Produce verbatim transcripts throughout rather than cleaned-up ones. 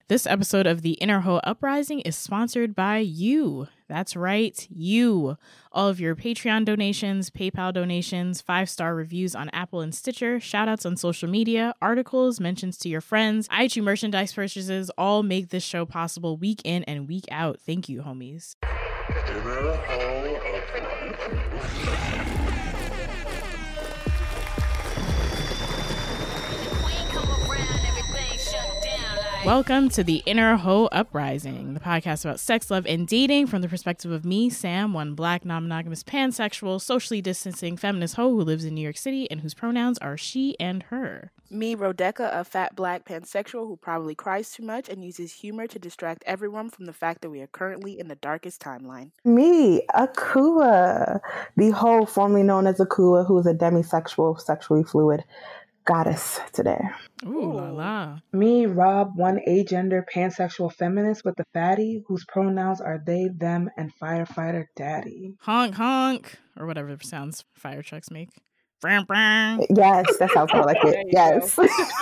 This episode of the Inner Hoe Uprising is sponsored by you. That's right, you. All of your Patreon donations, PayPal donations, five-star reviews on Apple and Stitcher, shout-outs on social media, articles, mentions to your friends, iTunes merchandise purchases, all make this show possible week in and week out. Thank you, homies. Inner Hoe Uprising. Welcome to the Inner Hoe Uprising, the podcast about sex, love, and dating from the perspective of me, Sam, one black, non-monogamous, pansexual, socially distancing feminist hoe who lives in New York City and whose pronouns are she and her. Me, Rodeka, a fat black pansexual who probably cries too much and uses humor to distract everyone from the fact that we are currently in the darkest timeline. Me, Akua, the hoe formerly known as Akua, who is a demisexual, sexually fluid goddess today. Ooh, la la. Me, Rob, one agender pansexual feminist with the fatty, whose pronouns are they, them, and firefighter daddy. Honk, honk, or whatever sounds fire trucks make. Bram, bram. Yes, that sounds more like it. Yes.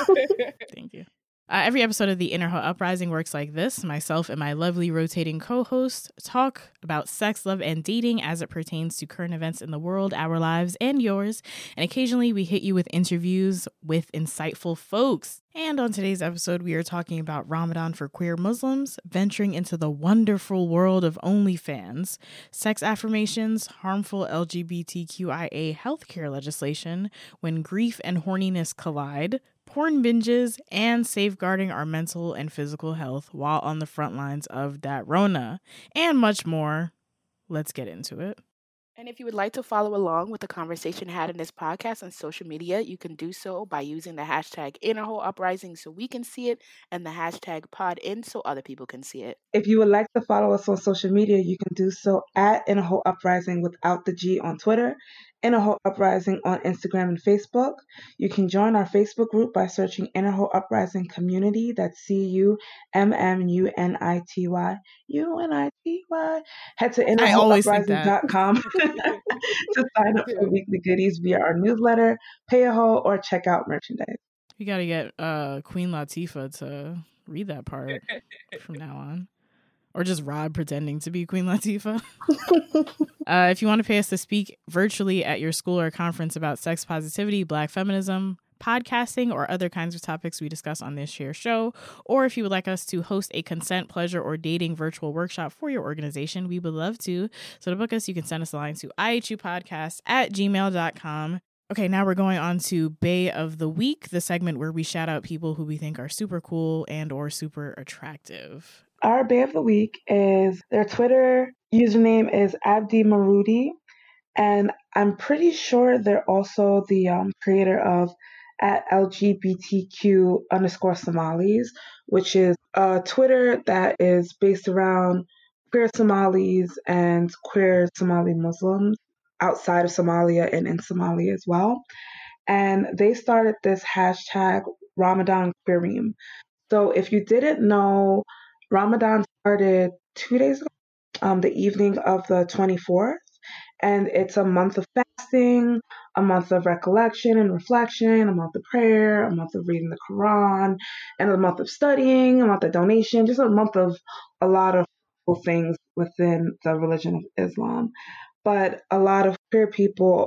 Thank you. Uh, every episode of the Inner Hoe Uprising works like this. Myself and my lovely rotating co-host talk about sex, love, and dating as it pertains to current events in the world, our lives, and yours. And occasionally we hit you with interviews with insightful folks. And on today's episode, we are talking about Ramadan for queer Muslims, venturing into the wonderful world of OnlyFans, sex affirmations, harmful L G B T Q I A healthcare legislation, when grief and horniness collide, porn binges, and safeguarding our mental and physical health while on the front lines of that Rona, and much more. Let's get into it. And if you would like to follow along with the conversation had in this podcast on social media, you can do so by using the hashtag Inner Hoe Uprising so we can see it, and the hashtag PodIn so other people can see it. If you would like to follow us on social media, you can do so at Inner Hoe Uprising without the G on Twitter, Inner Hoe Uprising on Instagram and Facebook. You can join our Facebook group by searching Inner Hoe Uprising Community. That's C U M M U N I T Y. U N I T Y. Head to inner hoe uprising dot com to sign up for weekly goodies via our newsletter, pay a hoe, or check out merchandise. We got to get uh, Queen Latifah to read that part from now on. Or just Rob pretending to be Queen Latifah. uh, if you want to pay us to speak virtually at your school or conference about sex positivity, black feminism, podcasting, or other kinds of topics we discuss on this share show, or if you would like us to host a consent, pleasure, or dating virtual workshop for your organization, we would love to. So to book us, you can send us a line to I H U podcast at gmail dot com. Okay, now we're going on to Bae of the Week, the segment where we shout out people who we think are super cool and or super attractive. Our Bae of the Week is, their Twitter username is Abdi Marudi, and I'm pretty sure they're also the um, creator of at L G B T Q underscore Somalis, which is a Twitter that is based around queer Somalis and queer Somali Muslims outside of Somalia and in Somalia as well. And they started this hashtag Ramadan Kareem. So if you didn't know, Ramadan started two days ago, um, the evening of the twenty-fourth, and it's a month of fasting, a month of recollection and reflection, a month of prayer, a month of reading the Quran, and a month of studying, a month of donation, just a month of a lot of cool things within the religion of Islam. But a lot of queer people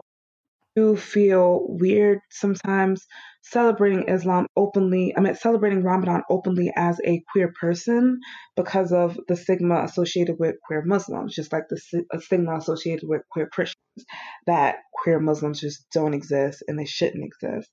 do feel weird sometimes celebrating Islam openly, I mean, celebrating Ramadan openly as a queer person because of the stigma associated with queer Muslims, just like the stigma associated with queer Christians, that queer Muslims just don't exist and they shouldn't exist.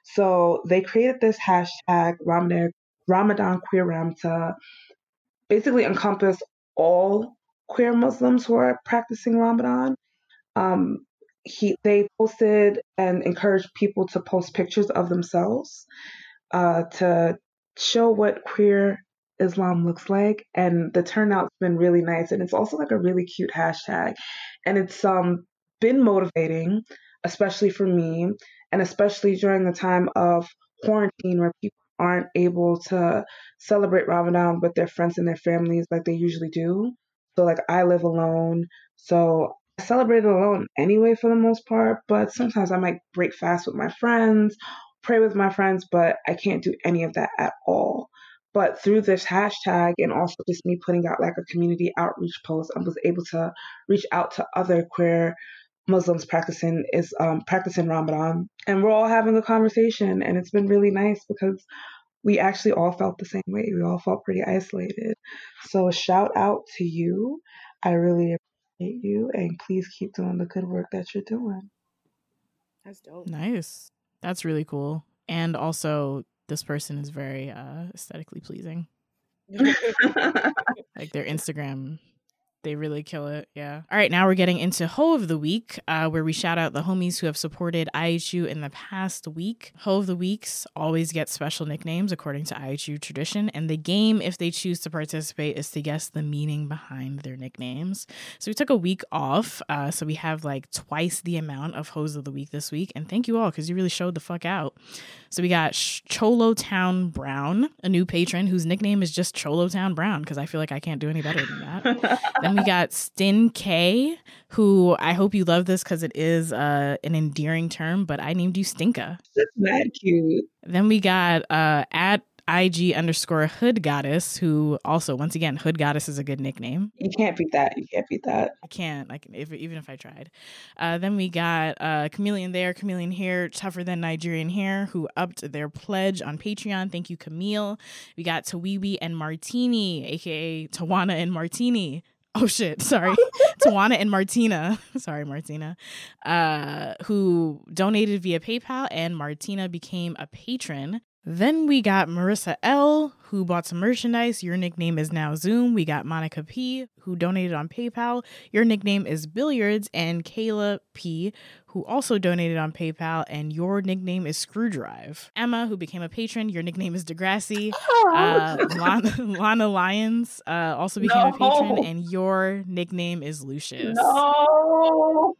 So they created this hashtag Ramadan, Ramadan Queer Ram to basically encompass all queer Muslims who are practicing Ramadan. Um, He they posted and encouraged people to post pictures of themselves uh, to show what queer Islam looks like, and the turnout's been really nice, and it's also like a really cute hashtag, and it's um been motivating, especially for me, and especially during the time of quarantine where people aren't able to celebrate Ramadan with their friends and their families like they usually do. So like I live alone, so I celebrate alone anyway for the most part, but sometimes I might break fast with my friends, pray with my friends, but I can't do any of that at all. But through this hashtag and also just me putting out like a community outreach post, I was able to reach out to other queer Muslims practicing is um, practicing Ramadan, and we're all having a conversation, and it's been really nice because we actually all felt the same way. We all felt pretty isolated. So shout out to you. I really appreciate you, and please keep doing the good work that you're doing. That's dope. Nice. That's really cool. And also, this person is very uh, aesthetically pleasing. Like their Instagram, they really kill it. Yeah. All right. Now we're getting into Ho of the Week, uh, where we shout out the homies who have supported I H U in the past week. Ho of the Weeks always get special nicknames according to I H U tradition. And the game, if they choose to participate, is to guess the meaning behind their nicknames. So we took a week off. Uh, so we have like twice the amount of Hoes of the Week this week. And thank you all because you really showed the fuck out. So we got Cholo Town Brown, a new patron whose nickname is just Cholo Town Brown because I feel like I can't do any better than that. Then we got Stin K, who I hope you love this because it is uh, an endearing term, but I named you Stinka. That's mad cute. Then we got uh, at I G underscore Hood Goddess, who also, once again, Hood Goddess is a good nickname. You can't beat that. You can't beat that. I can't, I can, if, even if I tried. Uh, then we got uh, Chameleon There, Chameleon Here, Tougher Than Nigerian Hair, who upped their pledge on Patreon. Thank you, Camille. We got Tawiwi and Martini, aka Tawana and Martini. Oh shit, sorry. Tawana and Martina, sorry, Martina, uh, who donated via PayPal, and Martina became a patron. Then we got Marissa L, who bought some merchandise. Your nickname is now Zoom. We got Monica P, who donated on PayPal. Your nickname is Billiards. And Kayla P, who also donated on PayPal. And your nickname is Screwdrive. Emma, who became a patron. Your nickname is Degrassi. Uh, Lana, Lana Lyons uh, also became no. a patron. And your nickname is Lucius. No!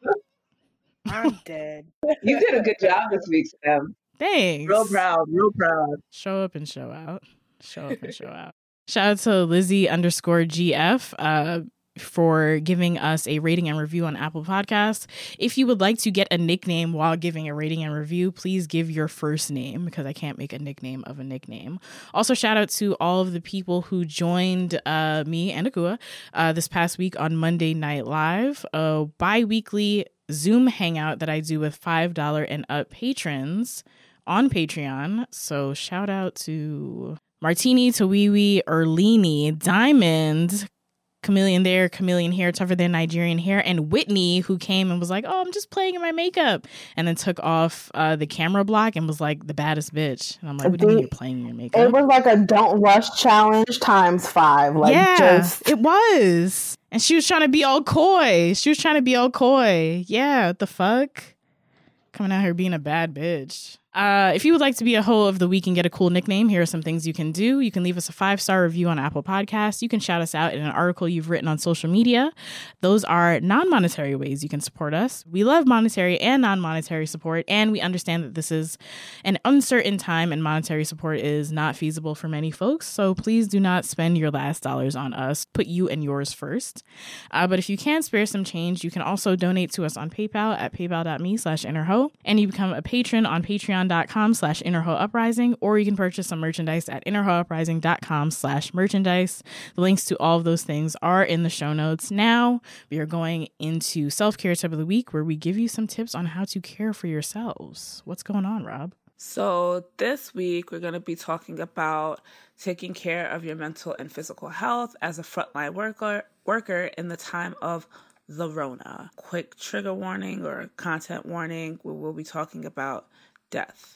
I'm dead. You did a good job this week, Sam. Thanks. Real proud, real proud. Show up and show out. Show up and show out. Shout out to Lizzie underscore G F uh, for giving us a rating and review on Apple Podcasts. If you would like to get a nickname while giving a rating and review, please give your first name because I can't make a nickname of a nickname. Also, shout out to all of the people who joined uh, me and Akua uh, this past week on Monday Night Live, a bi-weekly Zoom hangout that I do with five dollars and up patrons on Patreon. So shout out to Martini, Tawiwi, Erlini, Diamond, Chameleon There, Chameleon Here, Tougher Than Nigerian Hair, and Whitney, who came and was like, oh, I'm just playing in my makeup, and then took off uh, the camera block and was like the baddest bitch. And I'm like, what do you mean you're playing in your makeup? It was like a don't rush challenge times five. Like, yeah, just... it was. And she was trying to be all coy. She was trying to be all coy. Yeah, what the fuck? Coming out here being a bad bitch. Uh, if you would like to be a Ho of the Week and get a cool nickname, here are some things you can do. You can leave us a five-star review on Apple Podcasts. You can shout us out in an article you've written on social media. Those are non-monetary ways you can support us. We love monetary and non-monetary support, and we understand that this is an uncertain time and monetary support is not feasible for many folks, so please do not spend your last dollars on us. Put you and yours first. Uh, but if you can spare some change, you can also donate to us on PayPal at paypal.me slash innerho, and you become a patron on Patreon dot com slash innerho uprising, or you can purchase some merchandise at innerho uprising dot com slash merchandise. The links to all of those things are in the show notes. Now we are going into self-care tip of the week, where we give you some tips on how to care for yourselves. What's going on, Rob? So this week we're going to be talking about taking care of your mental and physical health as a frontline worker worker in the time of the Rona. Quick trigger warning or content warning, we will be talking about death.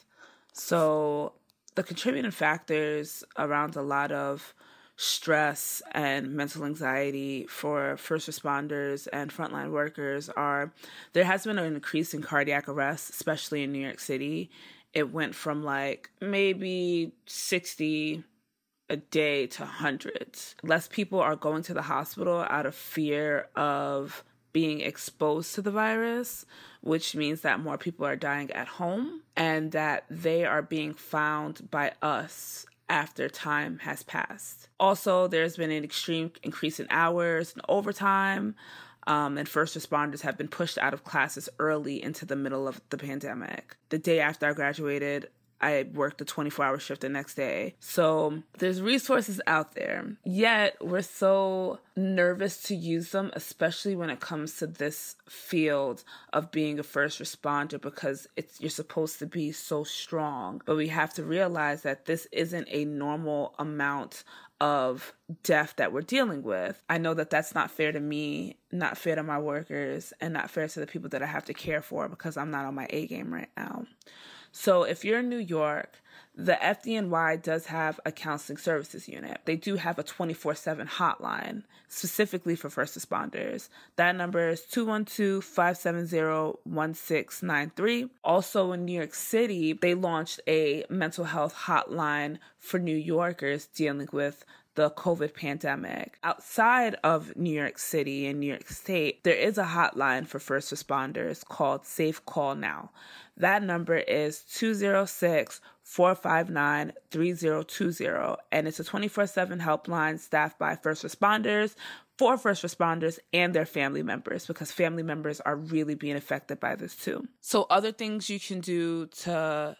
So the contributing factors around a lot of stress and mental anxiety for first responders and frontline workers are, there has been an increase in cardiac arrests, especially in New York City. It went from like maybe sixty a day to hundreds. Less people are going to the hospital out of fear of being exposed to the virus, which means that more people are dying at home and that they are being found by us after time has passed. Also, there's been an extreme increase in hours and overtime, um, and first responders have been pushed out of classes early into the middle of the pandemic. The day after I graduated, I worked a twenty-four hour shift the next day. So there's resources out there, yet we're so nervous to use them, especially when it comes to this field of being a first responder, because it's you're supposed to be so strong. But we have to realize that this isn't a normal amount of death that we're dealing with. I know that that's not fair to me, not fair to my workers, and not fair to the people that I have to care for, because I'm not on my A game right now. So if you're in New York, the F D N Y does have a counseling services unit. They do have a twenty-four seven hotline specifically for first responders. That number is two one two, five seven zero, one six nine three. Also in New York City, they launched a mental health hotline for New Yorkers dealing with the COVID pandemic. Outside of New York City and New York State, there is a hotline for first responders called Safe Call Now. That number is two zero six, four five nine, three zero two zero, and it's a twenty-four seven helpline staffed by first responders, for first responders and their family members, because family members are really being affected by this too. So other things you can do to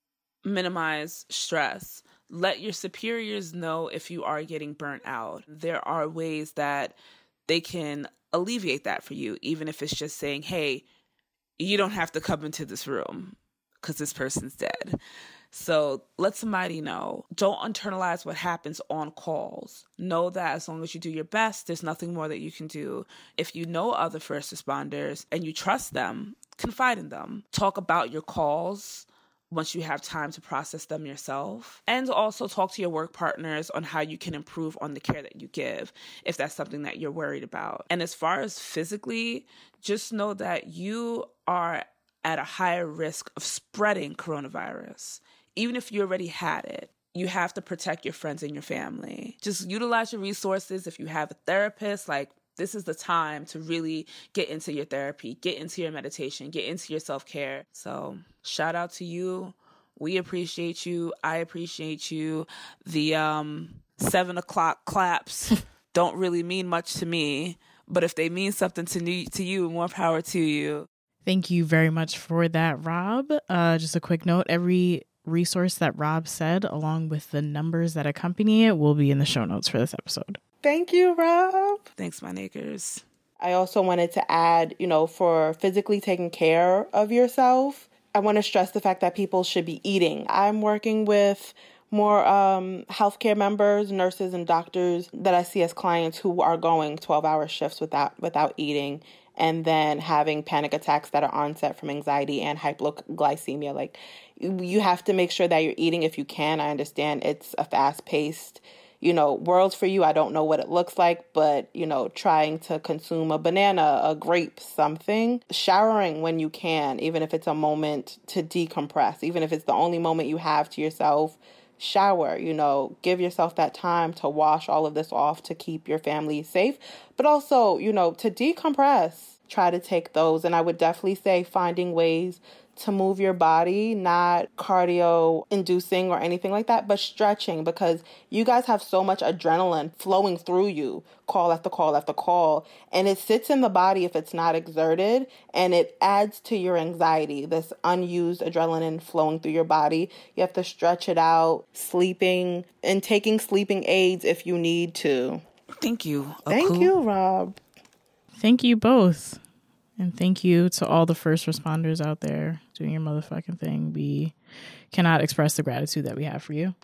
minimize stress: let your superiors know if you are getting burnt out. There are ways that they can alleviate that for you, even if it's just saying, hey, you don't have to come into this room because this person's dead. So let somebody know. Don't internalize what happens on calls. Know that as long as you do your best, there's nothing more that you can do. If you know other first responders and you trust them, confide in them. Talk about your calls once you have time to process them yourself. And also talk to your work partners on how you can improve on the care that you give, if that's something that you're worried about. And as far as physically, just know that you are at a higher risk of spreading coronavirus. Even if you already had it, you have to protect your friends and your family. Just utilize your resources. If you have a therapist, like, this is the time to really get into your therapy, get into your meditation, get into your self-care. So shout out to you. We appreciate you. I appreciate you. The um, seven o'clock claps don't really mean much to me, but if they mean something to, me, to you, more power to you. Thank you very much for that, Rob. Uh, just a quick note, every resource that Rob said, along with the numbers that accompany it, will be in the show notes for this episode. Thank you, Rob. Thanks, my niggers. I also wanted to add, you know, for physically taking care of yourself, I want to stress the fact that people should be eating. I'm working with more um, healthcare members, nurses, and doctors that I see as clients who are going twelve-hour shifts without without eating, and then having panic attacks that are onset from anxiety and hypoglycemia. Like, you have to make sure that you're eating if you can. I understand it's a fast-paced, you know, world for you. I don't know what it looks like, but, you know, trying to consume a banana, a grape, something. Showering when you can, even if it's a moment to decompress, even if it's the only moment you have to yourself. Shower, you know, give yourself that time to wash all of this off to keep your family safe, but also, you know, to decompress. Try to take those. And I would definitely say finding ways to move your body, not cardio inducing or anything like that, but stretching, because you guys have so much adrenaline flowing through you, call after call after call, and it sits in the body if it's not exerted, and it adds to your anxiety, this unused adrenaline flowing through your body. You have to stretch it out, sleeping, and taking sleeping aids if you need to. Thank you. Thank Aku. you, Rob. Thank you both. And thank you to all the first responders out there doing your motherfucking thing. We cannot express the gratitude that we have for you.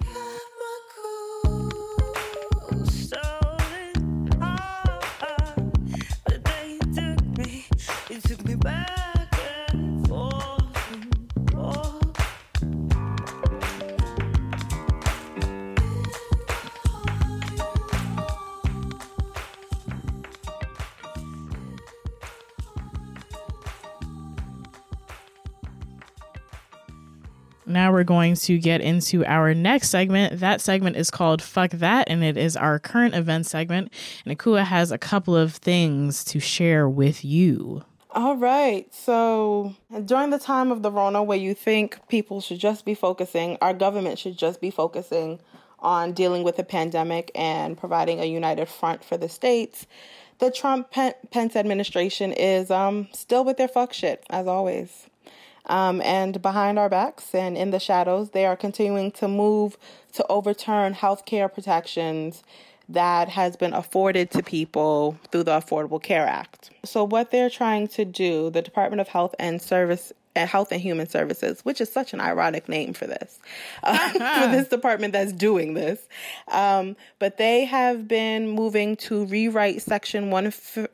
Now we're going to get into our next segment. That segment is called Fuck That, and it is our current event segment. And Akua has a couple of things to share with you. All right. So during the time of the Rona, where you think people should just be focusing, our government should just be focusing on dealing with the pandemic and providing a united front for the states, the Trump-Pence administration is um, still with their fuck shit, as always. Um, and behind our backs and in the shadows, they are continuing to move to overturn healthcare protections that has been afforded to people through the Affordable Care Act. So what they're trying to do, the Department of Health and Service uh, Health and Human Services, which is such an ironic name for this, uh, for this department that's doing this. Um, but they have been moving to rewrite Section one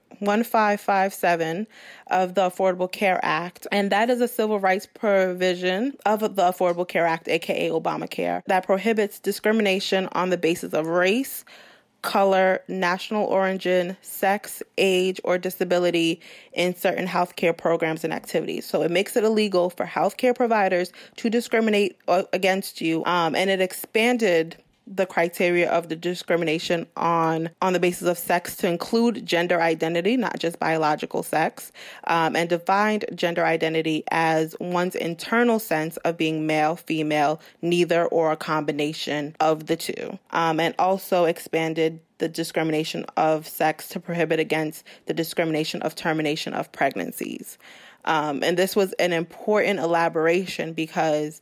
five five seven of the Affordable Care Act. And that is a civil rights provision of the Affordable Care Act, aka Obamacare, that prohibits discrimination on the basis of race, color, national origin, sex, age, or disability in certain healthcare programs and activities. So it makes it illegal for healthcare providers to discriminate against you. Um, and it expanded the criteria of the discrimination on on the basis of sex to include gender identity, not just biological sex, um, and defined gender identity as one's internal sense of being male, female, neither, or a combination of the two. Um, and also expanded the discrimination of sex to prohibit against the discrimination of termination of pregnancies. Um, and this was an important elaboration because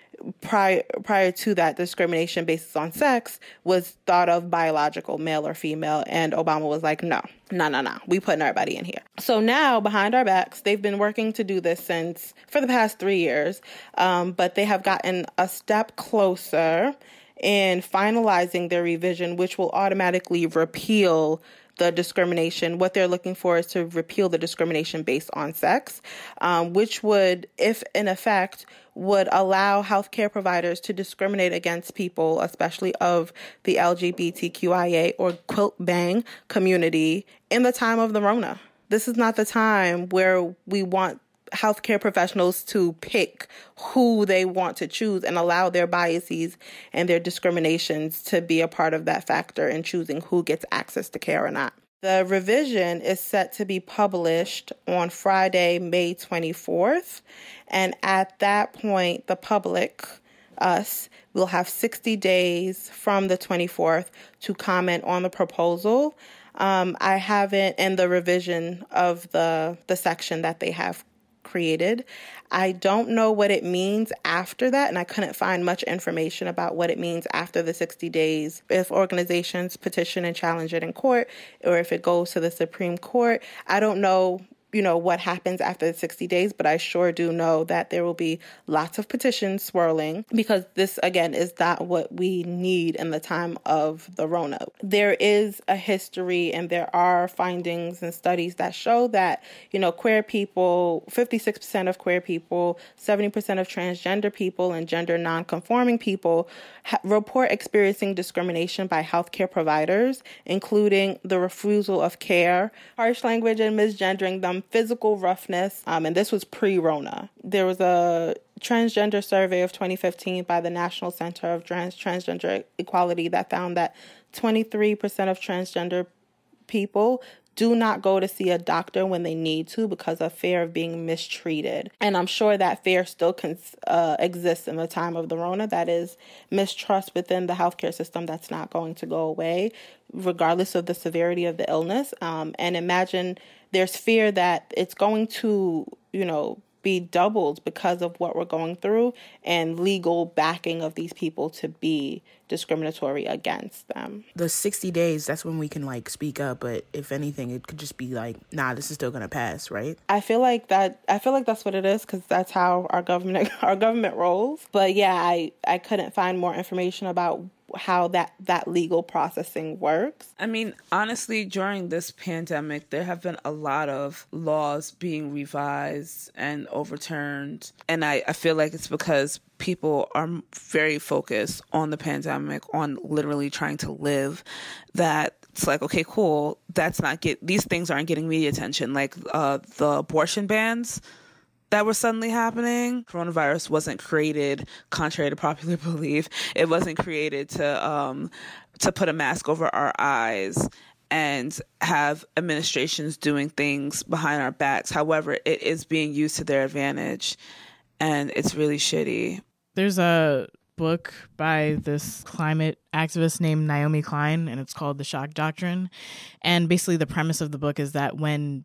Prior prior to that, discrimination based on sex was thought of biological, male or female, and Obama was like, no, no, no, no, we putting everybody in here. So now, behind our backs, they've been working to do this since for the past three years, um, but they have gotten a step closer in finalizing their revision, which will automatically repeal the discrimination. What they're looking for is to repeal the discrimination based on sex, um, which would, if in effect, would allow healthcare providers to discriminate against people, especially of the L G B T Q I A or quilt bang community in the time of the Rona. This is not the time where we want healthcare professionals to pick who they want to choose and allow their biases and their discriminations to be a part of that factor in choosing who gets access to care or not. The revision is set to be published on Friday, May twenty-fourth. And at that point, the public, us, will have sixty days from the twenty-fourth to comment on the proposal. Um, I haven't, in the revision of the, the section that they have created. I don't know what it means after that, and I couldn't find much information about what it means after the sixty days. If organizations petition and challenge it in court, or if it goes to the Supreme Court, I don't know, you know, what happens after the sixty days, but I sure do know that there will be lots of petitions swirling because this, again, is not what we need in the time of the Rona. There is a history and there are findings and studies that show that, you know, queer people, fifty-six percent of queer people, seventy percent of transgender people and gender non-conforming people ha- report experiencing discrimination by healthcare providers, including the refusal of care, harsh language and misgendering them, physical roughness, um, and this was pre-Rona. There was a transgender survey of twenty fifteen by the National Center of Trans- Transgender Equality that found that twenty-three percent of transgender people do not go to see a doctor when they need to because of fear of being mistreated. And I'm sure that fear still can, uh, exists in the time of the Rona. That is mistrust within the healthcare system that's not going to go away, regardless of the severity of the illness. Um, and imagine there's fear that it's going to, you know, be doubled because of what we're going through and legal backing of these people to be discriminatory against them. The sixty days, that's when we can like speak up, but if anything, it could just be like, nah, this is still going to pass, right? I feel like that, I feel like that's what it is because that's how our government, our government rolls. But yeah, I, I couldn't find more information about how that, that legal processing works. I mean, honestly, during this pandemic, there have been a lot of laws being revised and overturned. And I, I feel like it's because people are very focused on the pandemic, on literally trying to live, that it's like, okay, cool. That's not get, these things aren't getting media attention. Like uh, the abortion bans that were suddenly happening. Coronavirus wasn't created, contrary to popular belief. It wasn't created to um, to put a mask over our eyes and have administrations doing things behind our backs. However, it is being used to their advantage, and it's really shitty. There's a book by this climate activist named Naomi Klein, and it's called The Shock Doctrine. And basically the premise of the book is that when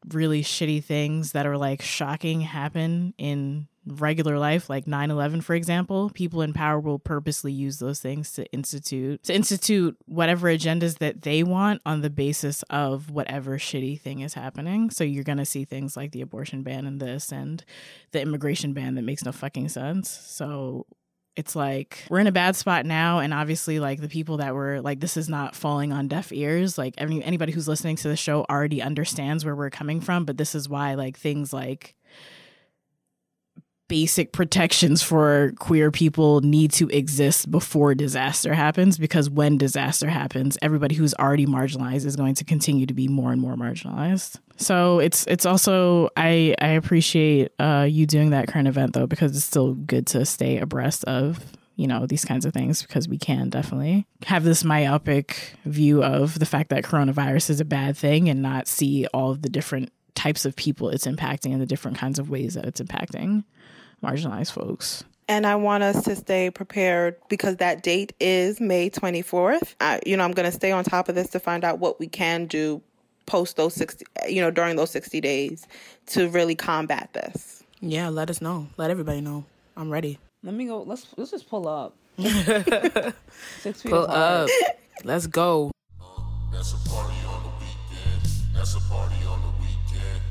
really shitty things that are like shocking happen in regular life, like nine eleven, for example, people in power will purposely use those things to institute to institute whatever agendas that they want on the basis of whatever shitty thing is happening. So you're going to see things like the abortion ban and this and the immigration ban that makes no fucking sense. So it's like we're in a bad spot now, and obviously like the people that were like, this is not falling on deaf ears. Like any, anybody who's listening to the show already understands where we're coming from, but this is why like things like basic protections for queer people need to exist before disaster happens, because when disaster happens, everybody who's already marginalized is going to continue to be more and more marginalized. So it's it's also, I, I appreciate uh, you doing that current event, though, because it's still good to stay abreast of, you know, these kinds of things, because we can definitely have this myopic view of the fact that coronavirus is a bad thing and not see all of the different types of people it's impacting and the different kinds of ways that it's impacting marginalized folks. And I want us to stay prepared because that date is May twenty-fourth. I, you know, I'm going to stay on top of this to find out what we can do post those sixty, you know, during those sixty days to really combat this. Yeah, let us know. Let everybody know. I'm ready. Let me go. Let's let's just pull up. Six feet Pull apart. up. Let's go. That's a party on the weekend. That's a party on the weekend.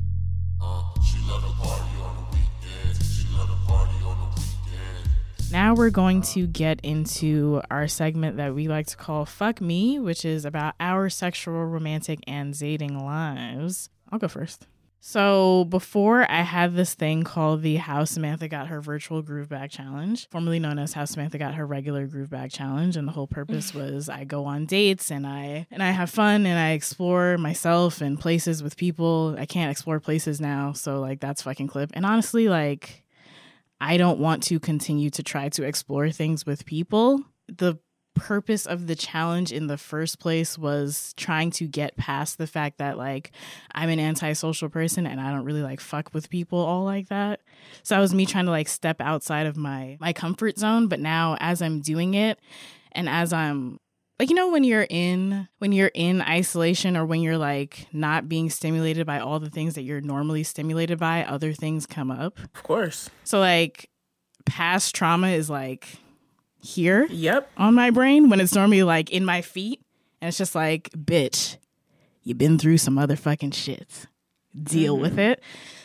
Uh, she love the party on the weekend. She love the party on the weekend. Now we're going to get into our segment that we like to call Fuck Me, which is about our sexual, romantic, and dating lives. I'll go first. So before, I had this thing called the How Samantha Got Her Virtual Groove Bag Challenge, formerly known as How Samantha Got Her Regular Groove Bag Challenge. And the whole purpose was I go on dates and I and I have fun and I explore myself and places with people. I can't explore places now, so like that's fucking clip. And honestly, like I don't want to continue to try to explore things with people. The purpose of the challenge in the first place was trying to get past the fact that like I'm an antisocial person and I don't really like fuck with people all like that. So that was me trying to like step outside of my my comfort zone. But now as I'm doing it and as I'm like, you know, when you're in when you're in isolation or when you're like not being stimulated by all the things that you're normally stimulated by, other things come up. Of course. So like past trauma is like here Yep. on my brain when it's normally like in my feet, and it's just like, bitch, you've been through some motherfucking shit, deal mm-hmm. with it.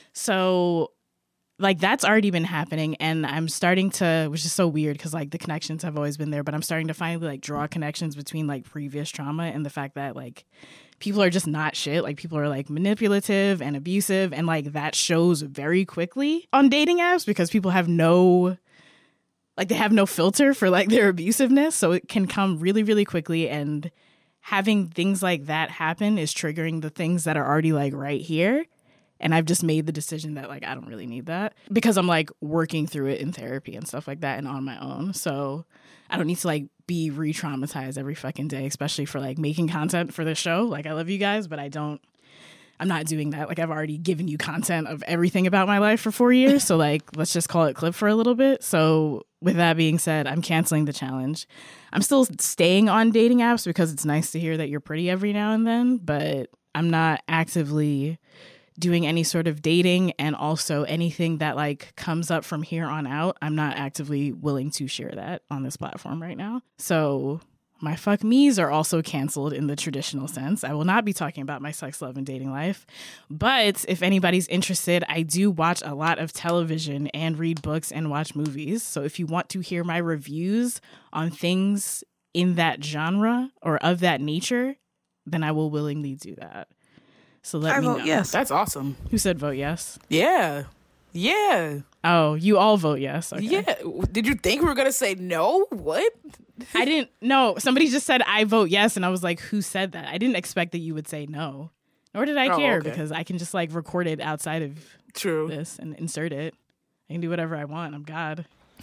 So like that's already been happening, and I'm starting to, which is so weird because like the connections have always been there, but I'm starting to finally like draw connections between like previous trauma and the fact that like people are just not shit. Like people are like manipulative and abusive, and like that shows very quickly on dating apps because people have no Like they have no filter for like their abusiveness. So it can come really, really quickly. And having things like that happen is triggering the things that are already like right here. And I've just made the decision that like I don't really need that because I'm like working through it in therapy and stuff like that and on my own. So I don't need to like be re-traumatized every fucking day, especially for like making content for this show. Like I love you guys, but I don't. I'm not doing that. Like I've already given you content of everything about my life for four years. So like, let's just call it clip for a little bit. So with that being said, I'm canceling the challenge. I'm still staying on dating apps because it's nice to hear that you're pretty every now and then, but I'm not actively doing any sort of dating, and also anything that like comes up from here on out, I'm not actively willing to share that on this platform right now. So my fuck me's are also canceled in the traditional sense. I will not be talking about my sex, love, and dating life. But if anybody's interested, I do watch a lot of television and read books and watch movies. So if you want to hear my reviews on things in that genre or of that nature, then I will willingly do that. So let I me vote know. yes. That's awesome. Who said vote yes? Yeah. Yeah. Oh, you all vote yes. Okay. Yeah. Did you think we were going to say no? What? I didn't. No, somebody just said I vote yes. And I was like, who said that? I didn't expect that you would say no. Nor did I Oh, care okay. because I can just like record it outside of True. this and insert it. I can do whatever I want. I'm God.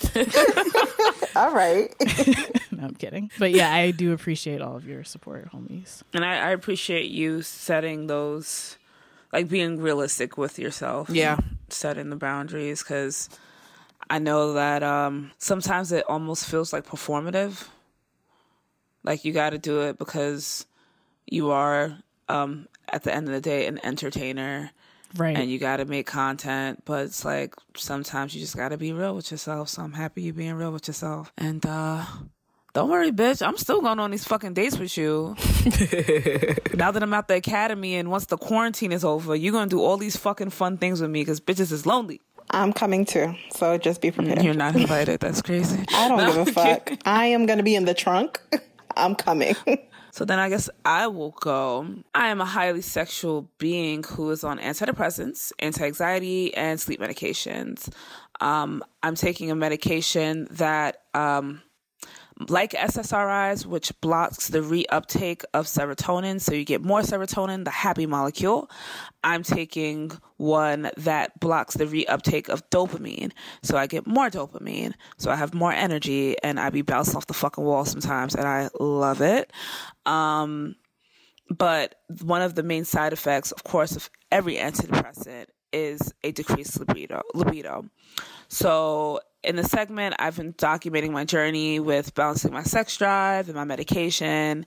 All right. No, I'm kidding. But yeah, I do appreciate all of your support, homies. And I, I appreciate you setting those, like being realistic with yourself. Yeah. Setting the boundaries, because I know that um, sometimes it almost feels like performative. Like you got to do it because you are um, at the end of the day, an entertainer. Right. And you got to make content, but it's like sometimes you just got to be real with yourself. So I'm happy you being real with yourself. And uh, don't worry, bitch. I'm still going on these fucking dates with you. Now that I'm at the academy and once the quarantine is over, you're going to do all these fucking fun things with me because bitches is lonely. I'm coming too, so just be prepared. You're not invited. That's crazy. I don't No, give a fuck. I am going to be in the trunk. I'm coming. So then I guess I will go. I am a highly sexual being who is on antidepressants, anti-anxiety, and sleep medications. Um, I'm taking a medication that, um, like S S R Is, which blocks the reuptake of serotonin, so you get more serotonin, the happy molecule. I'm taking one that blocks the reuptake of dopamine, so I get more dopamine, so I have more energy, and I be bouncing off the fucking wall sometimes, and I love it. Um, but one of the main side effects, of course, of every antidepressant is a decreased libido. libido. So in the segment, I've been documenting my journey with balancing my sex drive and my medication.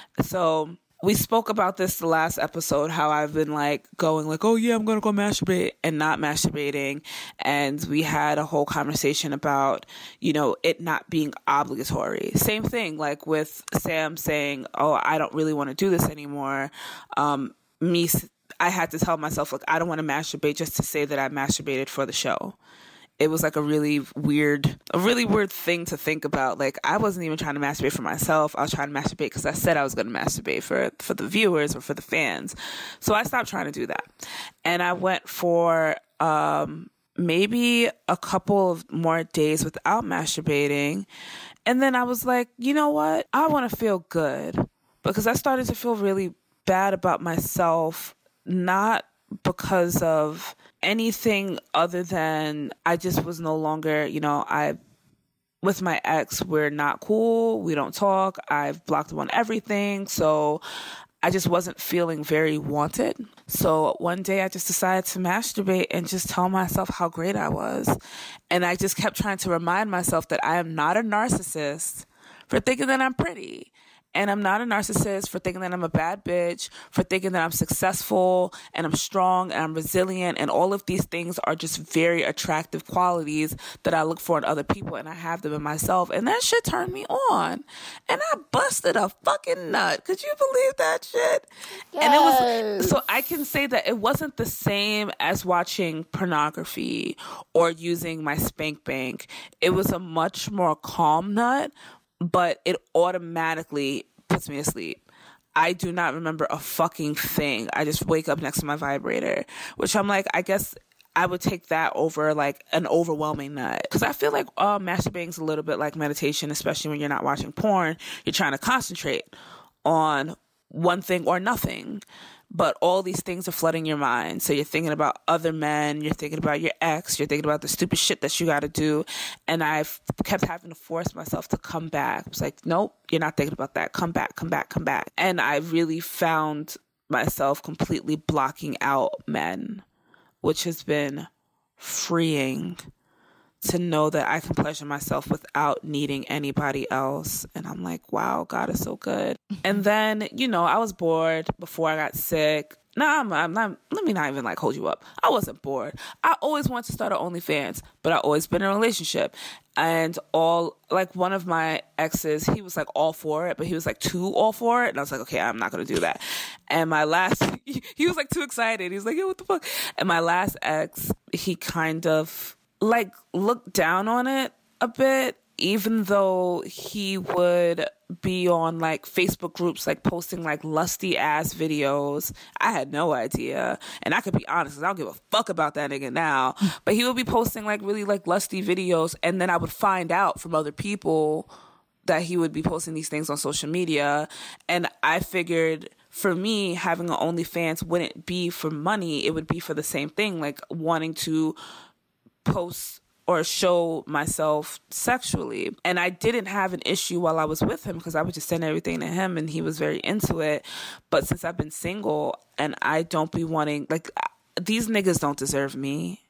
So we spoke about this the last episode, how I've been like going like, oh yeah, I'm going to go masturbate and not masturbating. And we had a whole conversation about, you know, it not being obligatory. Same thing, like with Sam saying, oh, I don't really want to do this anymore. Um, me, I had to tell myself, like, I don't want to masturbate just to say that I masturbated for the show. It was like a really weird, a really weird thing to think about. Like, I wasn't even trying to masturbate for myself. I was trying to masturbate because I said I was going to masturbate for, for the viewers or for the fans. So I stopped trying to do that. And I went for, um, maybe a couple of more days without masturbating. And then I was like, you know what? I want to feel good, because I started to feel really bad about myself, not because of anything other than I just was no longer, you know, I, with my ex, we're not cool. We don't talk. I've blocked him on everything. So I just wasn't feeling very wanted. So one day I just decided to masturbate and just tell myself how great I was. And I just kept trying to remind myself that I am not a narcissist for thinking that I'm pretty. And I'm not a narcissist for thinking that I'm a bad bitch, for thinking that I'm successful and I'm strong and I'm resilient. And all of these things are just very attractive qualities that I look for in other people, and I have them in myself. And that shit turned me on. And I busted a fucking nut. Could you believe that shit? Yes. And it was, so I can say that it wasn't the same as watching pornography or using my spank bank. It was a much more calm nut, but it automatically puts me asleep. I do not remember a fucking thing. I just wake up next to my vibrator, which I'm like, I guess I would take that over like an overwhelming nut. Because I feel like uh, masturbating is a little bit like meditation, especially when you're not watching porn. You're trying to concentrate on one thing or nothing. But all these things are flooding your mind. So you're thinking about other men, you're thinking about your ex, you're thinking about the stupid shit that you got to do. And I've kept having to force myself to come back. I was like, nope, you're not thinking about that. Come back, come back, come back. And I really found myself completely blocking out men, which has been freeing to know that I can pleasure myself without needing anybody else. And I'm like, wow, God is so good. And then, you know, I was bored before I got sick. No, nah, I'm, I'm not, let me not even like hold you up. I wasn't bored. I always wanted to start an OnlyFans, but I always been in a relationship. And all, like one of my exes, he was like all for it, but he was like too all for it. And I was like, okay, I'm not going to do that. And my last, he was like too excited. He was like, yo, what the fuck? And my last ex, he kind of like looked down on it a bit, even though he would be on like Facebook groups, like posting like lusty ass videos. I had no idea. And I could be honest, I don't give a fuck about that nigga now. But he would be posting like really like lusty videos. And then I would find out from other people that he would be posting these things on social media. And I figured for me, having an OnlyFans wouldn't be for money. It would be for the same thing, like wanting to post or show myself sexually. And I didn't have an issue while I was with him because I would just send everything to him and he was very into it. But since I've been single and I don't be wanting, like, these niggas don't deserve me.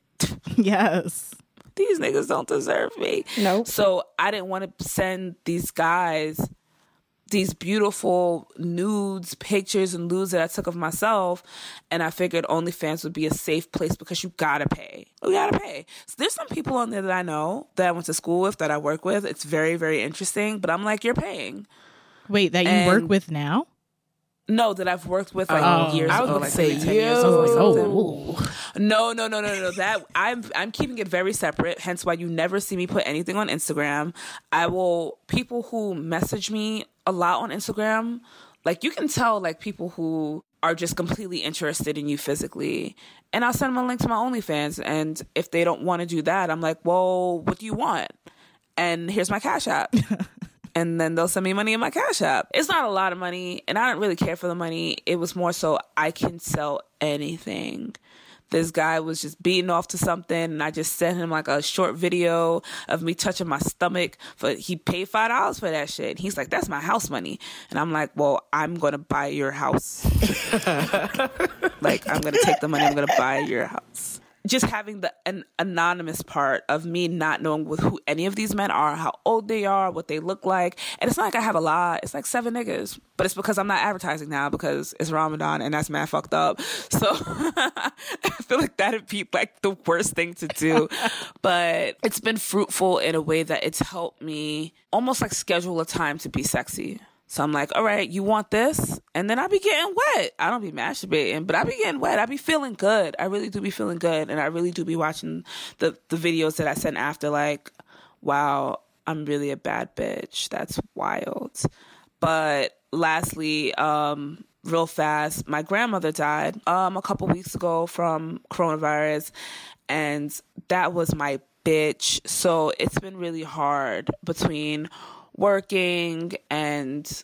Yes. These niggas don't deserve me. Nope. So I didn't want to send these guys these beautiful nudes, pictures and nudes that I took of myself. And I figured OnlyFans would be a safe place because you gotta pay. You gotta pay. So there's some people on there that I know that I went to school with, that I work with. It's very, very interesting. But I'm like, you're paying. Wait, that you and work with now? No, that I've worked with like oh, years I was ago, going like to say maybe ten years ago or you. something. No, no, no, no, no. That I'm I'm keeping it very separate. Hence why you never see me put anything on Instagram. I will people who message me a lot on Instagram, like you can tell like people who are just completely interested in you physically. And I'll send them a link to my OnlyFans. And if they don't want to do that, I'm like, well, what do you want? And here's my Cash App. And then they'll send me money in my Cash App. It's not a lot of money, and I don't really care for the money. It was more so I can sell anything. This guy was just beating off to something, and I just sent him like a short video of me touching my stomach. For he paid five dollars for that shit. He's like, "That's my house money," and I'm like, "Well, I'm gonna buy your house. Like, I'm gonna take the money. I'm gonna buy your house." Just having the an anonymous part of me not knowing with who any of these men are, how old they are, what they look like. And it's not like I have a lot. It's like seven niggas. But it's because I'm not advertising now because it's Ramadan and that's mad fucked up. So I feel like that'd be like the worst thing to do. But it's been fruitful in a way that it's helped me almost like schedule a time to be sexy. So I'm like, all right, you want this? And then I be getting wet. I don't be masturbating, but I be getting wet. I be feeling good. I really do be feeling good. And I really do be watching the, the videos that I sent after, like, wow, I'm really a bad bitch. That's wild. But lastly, um, real fast, my grandmother died um, a couple weeks ago from coronavirus. And that was my bitch. So it's been really hard between working and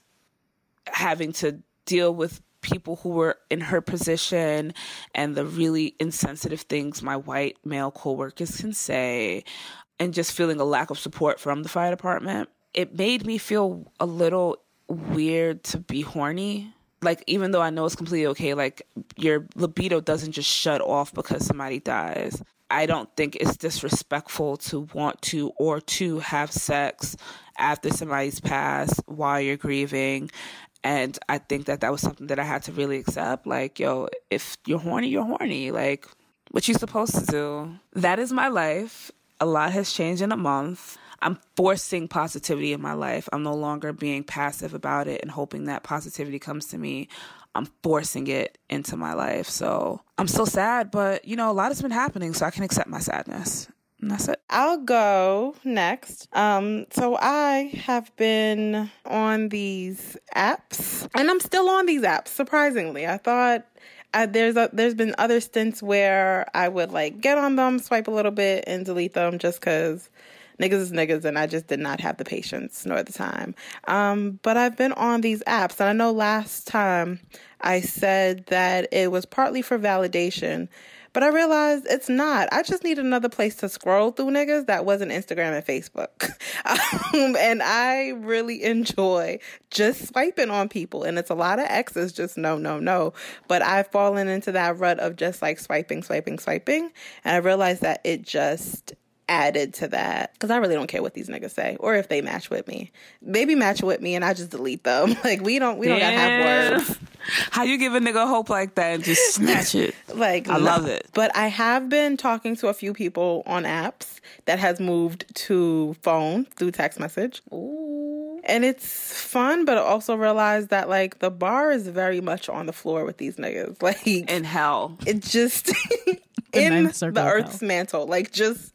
having to deal with people who were in her position and the really insensitive things my white male coworkers can say, and just feeling a lack of support from the fire department. It made me feel a little weird to be horny. Like, even though I know it's completely okay, like, your libido doesn't just shut off because somebody dies. I don't think it's disrespectful to want to or to have sex after somebody's passed while you're grieving. And I think that that was something that I had to really accept. Like, yo, if you're horny, you're horny. Like, what you supposed to do? That is my life. A lot has changed in a month. I'm forcing positivity in my life. I'm no longer being passive about it and hoping that positivity comes to me. I'm forcing it into my life. So I'm still sad, but, you know, a lot has been happening, so I can accept my sadness. And that's it. I'll go next. Um, so I have been on these apps, and I'm still on these apps, surprisingly. I thought uh, there's a, there's been other stints where I would, like, get on them, swipe a little bit, and delete them just because niggas is niggas, and I just did not have the patience nor the time. Um, but I've been on these apps, and I know last time I said that it was partly for validation, but I realized it's not. I just need another place to scroll through niggas that wasn't Instagram and Facebook. um, and I really enjoy just swiping on people. And it's a lot of exes, just no, no, no. But I've fallen into that rut of just like swiping, swiping, swiping. And I realized that it just added to that, because I really don't care what these niggas say or if they match with me. Maybe match with me and I just delete them. Like, we don't we don't gotta have words. How you give a nigga hope like that and just snatch it? Like, I no. love it. But I have been talking to a few people on apps that has moved to phone through text message. Ooh. And it's fun, but I also realize that, like, the bar is very much on the floor with these niggas. Like, in hell. It just The in ninth circle the of earth's hell. mantle, like, just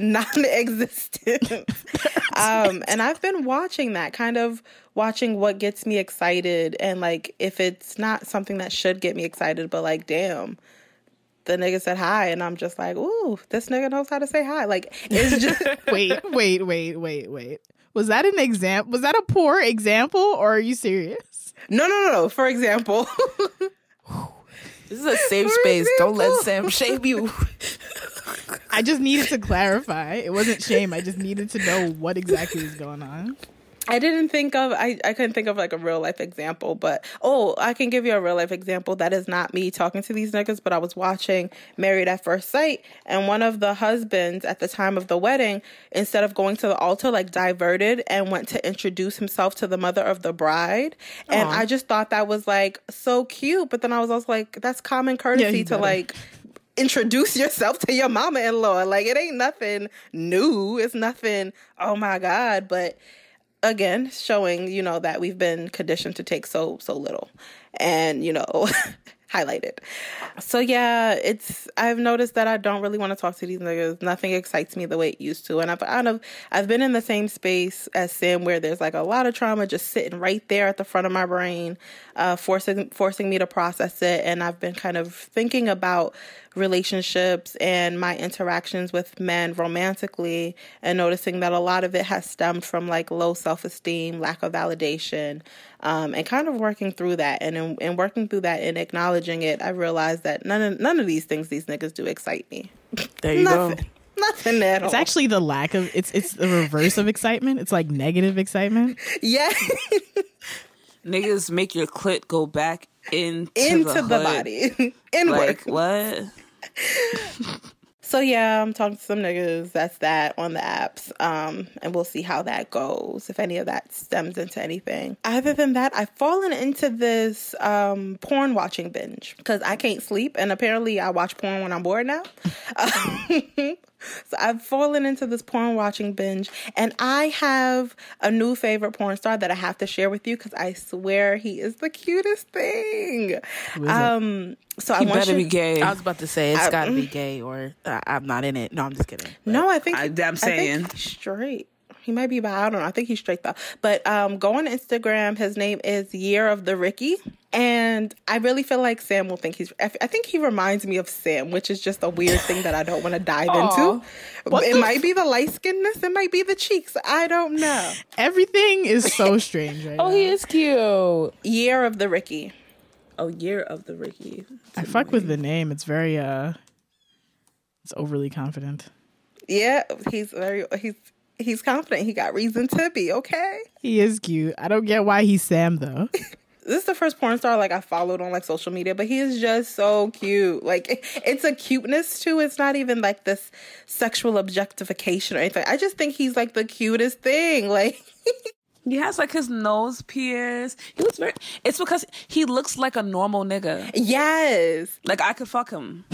non-existent. um, and I've been watching that, kind of watching what gets me excited, and like if it's not something that should get me excited, but like, damn, the nigga said hi, and I'm just like, ooh, this nigga knows how to say hi. Like, it's just Wait, wait, wait, wait, wait. Was that an example? Was that a poor example, or are you serious? no, no, no, no. For example. This is a safe For space. Don't let example. Sam shame you. I just needed to clarify. It wasn't shame. I just needed to know what exactly is going on. I didn't think of, I, I couldn't think of like a real life example, but, oh, I can give you a real life example. That is not me talking to these niggas, but I was watching Married at First Sight, and one of the husbands at the time of the wedding, instead of going to the altar, like diverted and went to introduce himself to the mother of the bride. And Aww. I just thought that was like so cute. But then I was also like, that's common courtesy Yeah, to better. like introduce yourself to your mama-in-law. Like, it ain't nothing new. It's nothing, oh my God. But again, showing, you know, that we've been conditioned to take so, so little and, you know, highlighted. So yeah, it's, I've noticed that I don't really want to talk to these niggas. Nothing excites me the way it used to. And I've kind of, I've been in the same space as Sam where there's like a lot of trauma just sitting right there at the front of my brain, uh, forcing, forcing me to process it. And I've been kind of thinking about relationships and my interactions with men romantically and noticing that a lot of it has stemmed from like low self-esteem, lack of validation, um, and kind of working through that. And in, in working through that and acknowledging it, I realized that none of, none of these things these niggas do excite me. There you Nothing. go. Nothing at all. It's actually the lack of, it's it's the reverse of excitement. It's like negative excitement. Yeah. Niggas make your clit go back into, Into the, the hood. body. Inward. Like, what? So yeah, I'm talking to some niggas. That's that on the apps. Um, and we'll see how that goes, if any of that stems into anything. Other than that, I've fallen into this um, porn watching binge because I can't sleep. And apparently I watch porn when I'm bored now. Um, so I've fallen into this porn watching binge. And I have a new favorite porn star that I have to share with you because I swear he is the cutest thing. Who is it? Um, so He I want better you be gay. I was about to say, it's I- got to be gay or uh, I'm not in it. No, I'm just kidding. No, I think I- I'm I think saying. he's straight. He might be bi. I don't know. I think he's straight though. But um, go on Instagram. His name is Year of the Ricky, and I really feel like Sam will think he's. I I think he reminds me of Sam, which is just a weird thing that I don't want to dive into. What It the might be the light skinnedness. It might be the cheeks. I don't know. Everything is so strange right Oh, now. he is cute. Year of the Ricky. Oh, Year of the Ricky. I fuck with the name. It's very, uh, it's overly confident. Yeah, he's very. He's he's confident. He got reason to be. Okay. He is cute. I don't get why he's Sam, though. This is the first porn star like I followed on like social media, but he is just so cute. Like it, it's a cuteness too. It's not even like this sexual objectification or anything. I just think he's like the cutest thing. Like He has like his nose pierced. He looks very. It's because he looks like a normal nigga. yes, Like I could fuck him.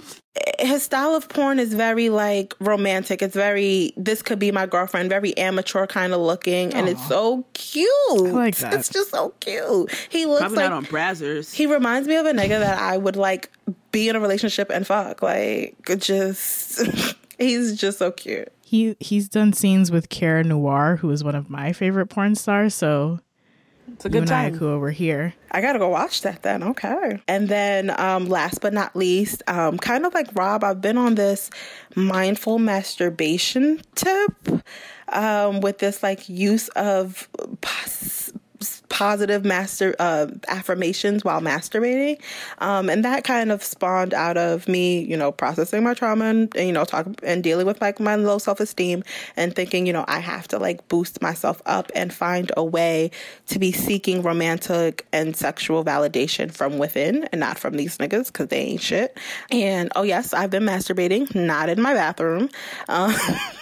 his style of porn is very like romantic. It's very this could be my girlfriend. Very amateur kind of looking, and it's so cute. I like that. It's just so cute. He looks Probably like not on Brazzers. he reminds me of a nigga that I would like be in a relationship and fuck. Like just he's just so cute. He he's done scenes with Cara Noir, who is one of my favorite porn stars. So It's a you good and I time. go over here. I gotta go watch that then. Okay. And then um, last but not least, um, kind of like Rob, I've been on this mindful masturbation tip um, with this like use of pos- positive master uh, affirmations while masturbating. Um, and that kind of spawned out of me, you know, processing my trauma and, and you know, talking and dealing with like my low self-esteem and thinking, you know, I have to like boost myself up and find a way to be seeking romantic and sexual validation from within and not from these niggas because they ain't shit. And oh yes, I've been masturbating, not in my bathroom. Um,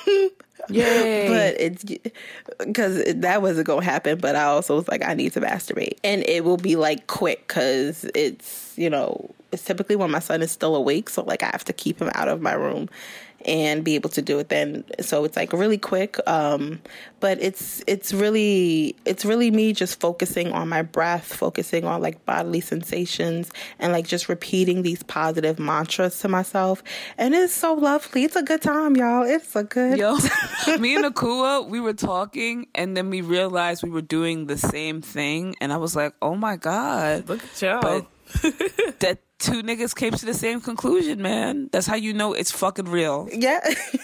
Yay. but it's because that wasn't gonna happen. But I also was like, I need to masturbate, and it will be like quick because it's, you know, it's typically when my son is still awake, so like I have to keep him out of my room and be able to do it then. So it's like really quick. Um, but it's it's really it's really me just focusing on my breath, focusing on like bodily sensations, and like just repeating these positive mantras to myself. And it's so lovely. It's a good time, y'all. It's a good Yo, me and Akua, we were talking, and then we realized we were doing the same thing, and I was like, "Oh my god!" Look at y'all. But that two niggas came to the same conclusion, man. That's how you know it's fucking real. Yeah.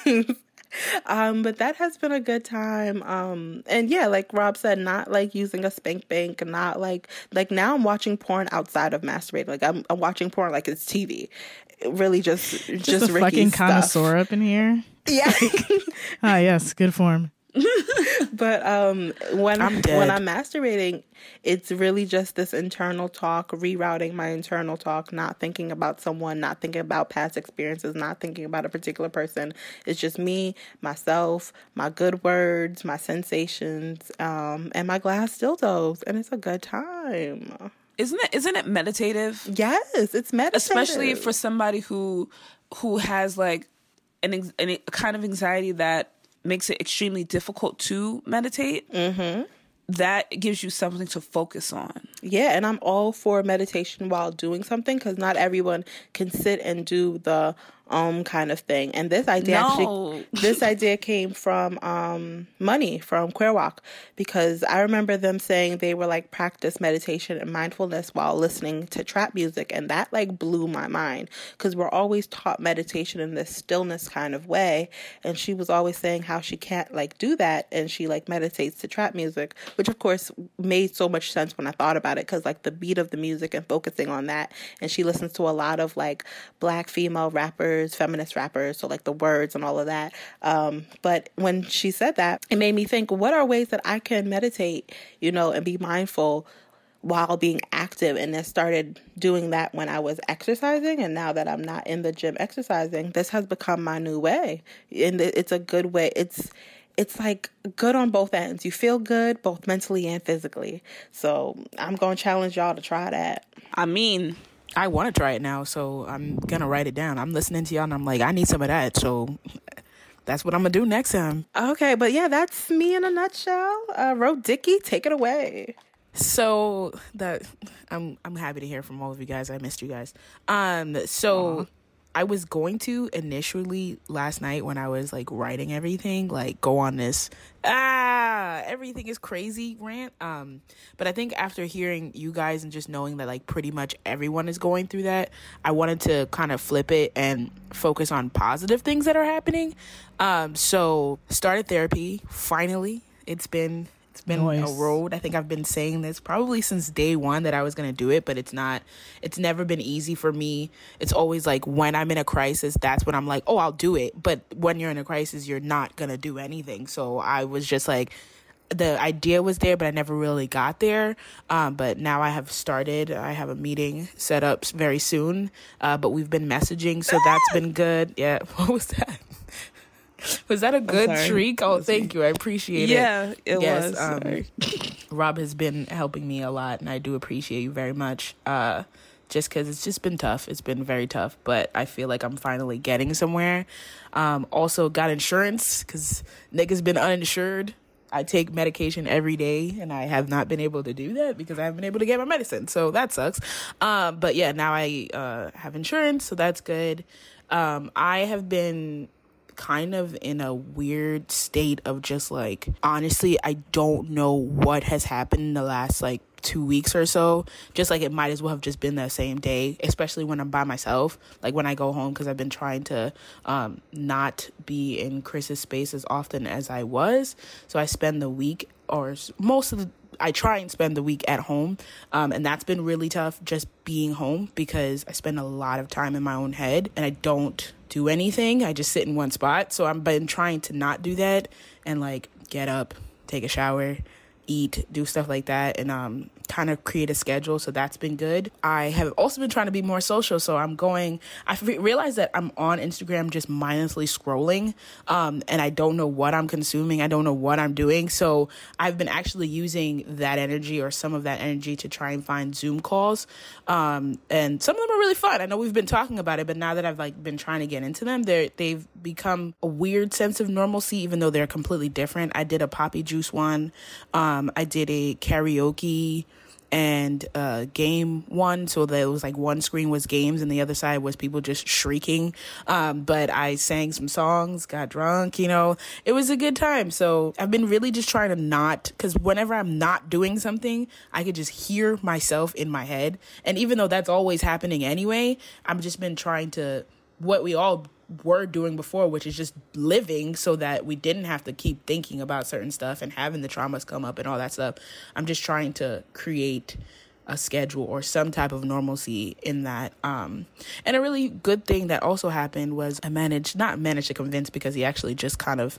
um, but that has been a good time. Um, and yeah, like Rob said, not like using a spank bank, not like, like now I'm watching porn outside of masturbating. Like I'm, I'm watching porn like it's T V. It really just, just, Just a Ricky fucking stuff. connoisseur up in here. Yeah. Ah, yes, good form. But um, when I'm dead. when I'm masturbating, it's really just this internal talk, rerouting my internal talk, not thinking about someone, not thinking about past experiences, not thinking about a particular person. It's just me, myself, my good words, my sensations, um, and my glass dildos, and it's a good time. Isn't it? Isn't it meditative? Yes, it's meditative, Especially for somebody who who has like an, ex- an a kind of anxiety that makes it extremely difficult to meditate. Mm-hmm. That gives you something to focus on. Yeah, and I'm all for meditation while doing something, because not everyone can sit and do the um kind of thing. And this idea No. actually, this idea came from um Money from Queer Walk, because I remember them saying they were like practice meditation and mindfulness while listening to trap music, and that like blew my mind, because we're always taught meditation in this stillness kind of way, and she was always saying how she can't like do that, and she like meditates to trap music, which of course made so much sense when I thought about it, because like the beat of the music and focusing on that, and she listens to a lot of like black female rappers, feminist rappers, so like the words and all of that. Um, but when she said that, it made me think, what are ways that I can meditate, you know, and be mindful while being active? And then started doing that when I was exercising, and now that I'm not in the gym exercising, this has become my new way, and it's a good way. It's It's like good on both ends. You feel good both mentally and physically. So I'm going to challenge y'all to try that. I mean, I want to try it now, so I'm going to write it down. I'm listening to y'all, and I'm like, I need some of that, so that's what I'm going to do next time. Okay, but yeah, that's me in a nutshell. Uh, Ro Dicky, take it away. So that I'm I'm happy to hear from all of you guys. I missed you guys. Um, so... Aww. I was going to initially last night when I was like writing everything, like go on this, ah, everything is crazy rant. Um, but I think after hearing you guys and just knowing that like pretty much everyone is going through that, I wanted to kind of flip it and focus on positive things that are happening. Um, so started therapy. Finally, it's been It's been nice. A road. I think I've been saying this probably since day one that I was going to do it, but it's not, it's never been easy for me. It's always like when I'm in a crisis, that's when I'm like, oh, I'll do it. But when you're in a crisis, you're not going to do anything. So I was just like, the idea was there, but I never really got there. Um, but now I have started. I have a meeting set up very soon, uh, but we've been messaging. So that's been good. Yeah. What was that? Was that a good shriek? Oh, thank you. I appreciate it. Yeah, it yes, was. Um, Rob has been helping me a lot, and I do appreciate you very much. Uh, just because it's just been tough. It's been very tough, but I feel like I'm finally getting somewhere. Um, also got insurance because niggas been uninsured. I take medication every day, and I have not been able to do that because I haven't been able to get my medicine. So that sucks. Um, but yeah, now I uh, have insurance, so that's good. Um, I have been kind of in a weird state of just like, honestly, I don't know what has happened in the last like two weeks or so. Just like it might as well have just been that same day, especially when I'm by myself, like when I go home, because I've been trying to um not be in Chris's space as often as I was. So I spend the week, or most of the I try and spend the week at home, um, and that's been really tough, just being home, because I spend a lot of time in my own head and I don't do anything. I just sit in one spot. So I've been trying to not do that and like get up, take a shower, eat, do stuff like that, and um kind of create a schedule. So that's been good. I have also been trying to be more social. So I'm going, I realized that I'm on Instagram just mindlessly scrolling, um, and I don't know what I'm consuming. I don't know what I'm doing. So I've been actually using that energy, or some of that energy, to try and find Zoom calls. Um, and some of them are really fun. I know we've been talking about it, but now that I've like been trying to get into them, they're, they've become a weird sense of normalcy, even though they're completely different. I did a Poppy Juice one. Um, I did a karaoke and uh game one, so there was like one screen was games and the other side was people just shrieking, um but I sang some songs, got drunk, you know, it was a good time. So I've been really just trying to not, because whenever I'm not doing something, I could just hear myself in my head, and even though that's always happening anyway, I've just been trying to, what we all were doing before, which is just living, so that we didn't have to keep thinking about certain stuff and having the traumas come up and all that stuff. I'm just trying to create a schedule or some type of normalcy in that. Um, and a really good thing that also happened was I managed, not managed to convince, because he actually just kind of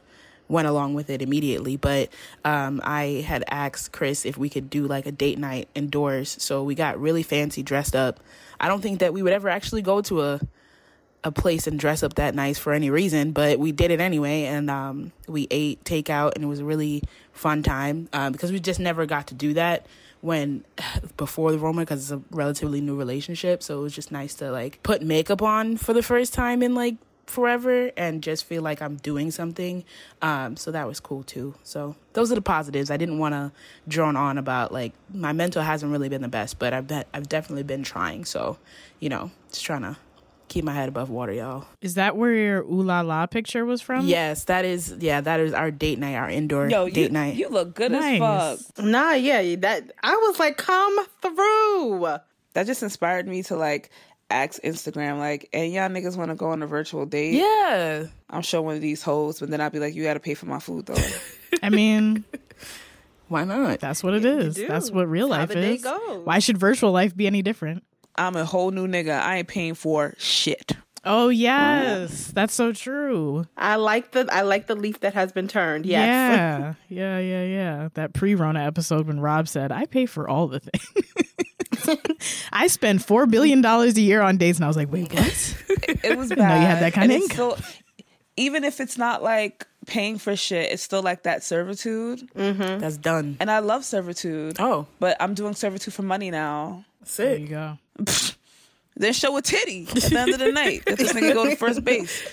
went along with it immediately. But um, I had asked Chris if we could do like a date night indoors. So we got really fancy, dressed up. I don't think that we would ever actually go to a a place and dress up that nice for any reason, but we did it anyway. And um, we ate takeout, and it was a really fun time um, because we just never got to do that when before the Rona, because it's a relatively new relationship. So it was just nice to like put makeup on for the first time in like forever and just feel like I'm doing something. Um, so that was cool too. So those are the positives. I didn't want to drone on about like my mental hasn't really been the best, but I've been, I've definitely been trying. So, you know, just trying to keep my head above water, y'all. Is that where your ooh la la picture was from? Yes, that is. Yeah, that is our date night, our indoor Yo, date you, night. You look good Nice. as fuck. Nah, yeah, that I was like, come through. That just inspired me to like ask Instagram, like, and y'all niggas want to go on a virtual date? Yeah. I'm sure one of these hoes, but then I'd be like, you got to pay for my food though. I mean, why not? that's what it is. do. That's what real That's life how the day is. goes. Why should virtual life be any different? I'm a whole new nigga. I ain't paying for shit. Oh yes, that's so true. I like the I like the leaf that has been turned. Yes. Yeah, yeah, yeah, yeah. That pre-Rona episode when Rob said, "I pay for all the things." I spend four billion dollars a year on dates, and I was like, "Wait, what?" It was bad. know you had that kind And of it's still, even if it's not like paying for shit, it's still like that servitude. Mm-hmm. That's done. And I love servitude. Oh, But I'm doing servitude for money now. There you sick. go. Then show a titty at the end of the night. If this nigga go to first base.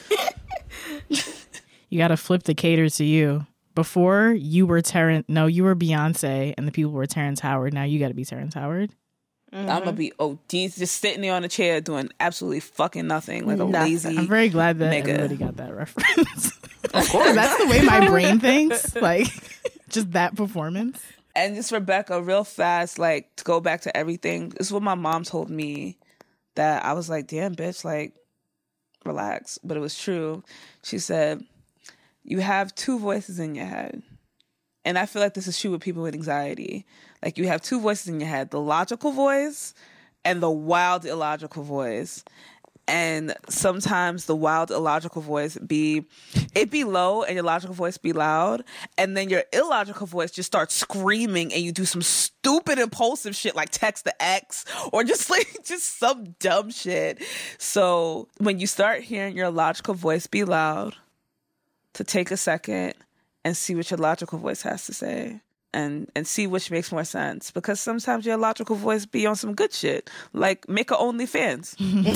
You got to flip the cater to you. Before you were Terrence, no, you were Beyonce, and the people were Terrence Howard. Now you got to be Terrence Howard. I'm gonna be O D, just sitting there on a chair doing absolutely fucking nothing, like a Nothing. lazy. I'm very glad that Nigga. everybody got that reference. Of course, that's the way my brain thinks. Like, just that performance. And just Rebecca, real fast, like to go back to everything. This is what my mom told me. That I was like, damn, bitch, like, relax. But it was true. She said, you have two voices in your head. And I feel like this is true with people with anxiety. Like, you have two voices in your head, the logical voice and the wild, illogical voice. And sometimes the wild, illogical voice be, it be low and your logical voice be loud. And then your illogical voice just starts screaming and you do some stupid, impulsive shit like text the ex or just like, just some dumb shit. So when you start hearing your logical voice be loud, to take a second and see what your logical voice has to say. And and see which makes more sense. Because sometimes your logical voice be on some good shit. Like, make a OnlyFans.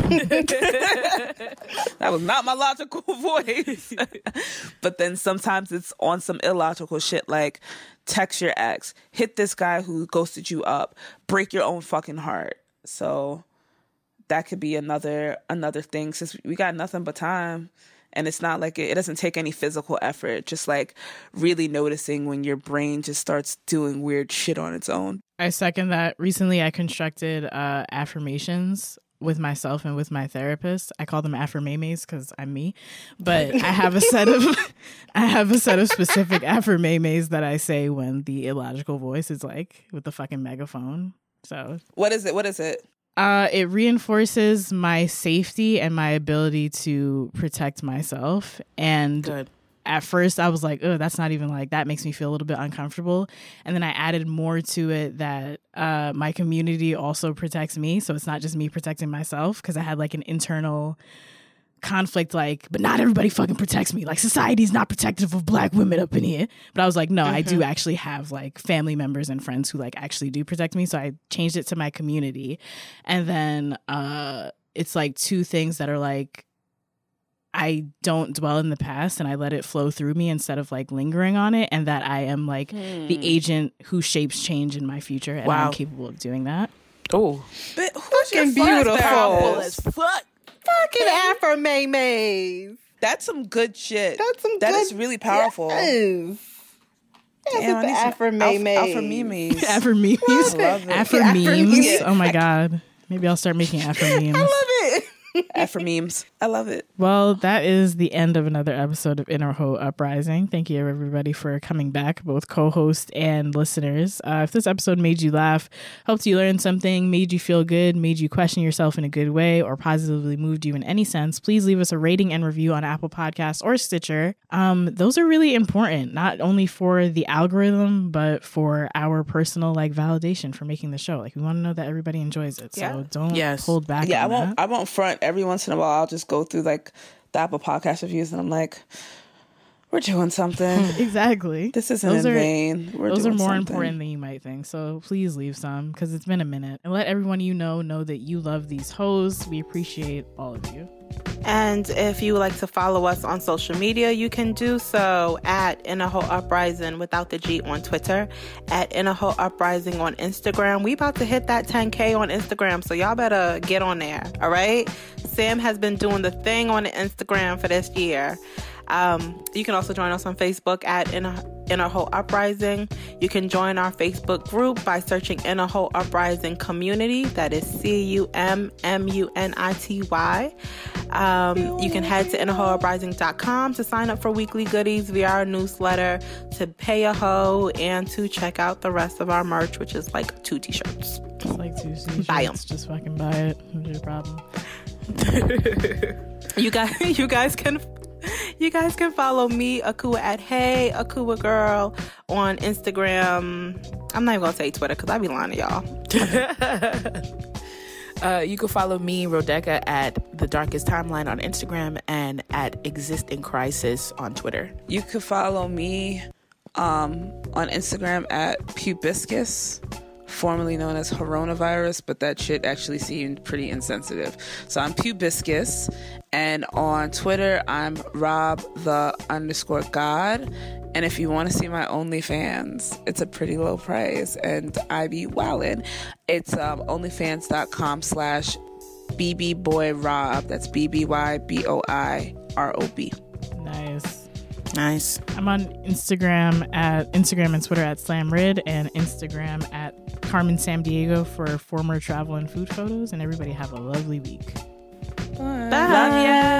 That was not my logical voice. But then sometimes it's on some illogical shit. Like, text your ex. Hit this guy who ghosted you up. Break your own fucking heart. So that could be another another thing. Since we got nothing but time. And it's not like it, it doesn't take any physical effort. Just like really noticing when your brain just starts doing weird shit on its own. I second that. Recently, I constructed uh, affirmations with myself and with my therapist. I call them affirmames because I'm me. But I have a set of I have a set of specific affirmames that I say when the illogical voice is like with the fucking megaphone. So What is it? What is it? Uh, it reinforces my safety and my ability to protect myself. And Good. at first I was like, oh, that's not even like, that makes me feel a little bit uncomfortable. And then I added more to it that uh, my community also protects me. So it's not just me protecting myself, because I had like an internal conflict, like, but not everybody fucking protects me. Like, society's not protective of black women up in here. But I was like, no, mm-hmm. I do actually have like family members and friends who like actually do protect me. So I changed it to my community. And then uh, it's like two things that are like, I don't dwell in the past and I let it flow through me instead of like lingering on it. And that I am like hmm. the agent who shapes change in my future. And wow. I'm capable of doing that. Oh, but who's fucking beautiful as fuck? Fucking affirmames. That's some good shit. That's some That good, is really powerful. Yes. Damn, the affirmames. Affirmames. Affirmames. I love it. Affirmames. Oh my God. Maybe I'll start making affirmames. I love it. F for memes. I love it. Well, that is the end of another episode of Inner Ho Uprising. Thank you, everybody, for coming back, both co-hosts and listeners. Uh, if this episode made you laugh, helped you learn something, made you feel good, made you question yourself in a good way, or positively moved you in any sense, please leave us a rating and review on Apple Podcasts or Stitcher. Um, those are really important, not only for the algorithm, but for our personal like validation for making the show. Like, we want to know that everybody enjoys it. So Yeah. don't Yes. hold back. Yeah, I on won't. that. I won't front. Every once in a while, I'll just go through like the Apple Podcast reviews, and I'm like, "We're doing something. Exactly. This isn't Those in are- vain. We're Those are doing more something." important than you might think. So please leave some because it's been a minute. And let everyone you know know that you love these hoes. We appreciate all of you. And if you would like to follow us on social media, you can do so at Inner Ho Uprising without the G on Twitter, at Inner Ho Uprising on Instagram. We about to hit that ten K on Instagram, so y'all better get on there, all right? Sam has been doing the thing on the Instagram for this year. Um, you can also join us on Facebook at Inner, Inner Ho Uprising. You can join our Facebook group by searching Inner Ho Uprising Community. That is C U M M U N I T Y. Um, you can head to inner ho uprising dot com to sign up for weekly goodies via our newsletter, to pay a hoe, and to check out the rest of our merch, which is like two t-shirts. It's like two Buy 'em. t-shirts. Just fucking buy it. What's your problem? You guys, you guys can, you guys can follow me, Akua, at Hey Akua Girl on Instagram. I'm not even gonna say Twitter because I be lying to y'all. Uh, you can follow me, Rodeka, at The Darkest Timeline on Instagram and at Exist in Crisis on Twitter. You could follow me um, on Instagram at Pubiscus, formerly known as coronavirus, but that shit actually seemed pretty insensitive. So I'm Pubiscus, and on Twitter I'm Rob the underscore God. And if you want to see my OnlyFans, it's a pretty low price, and I be wildin'. It's um, onlyfans.com slash bbboyrob. That's B B Y B O I R O B. Nice. Nice. I'm on Instagram at Instagram and Twitter at SlamRid, and Instagram at Carmen Sam Diego for former travel and food photos. And everybody have a lovely week. Bye. Love ya.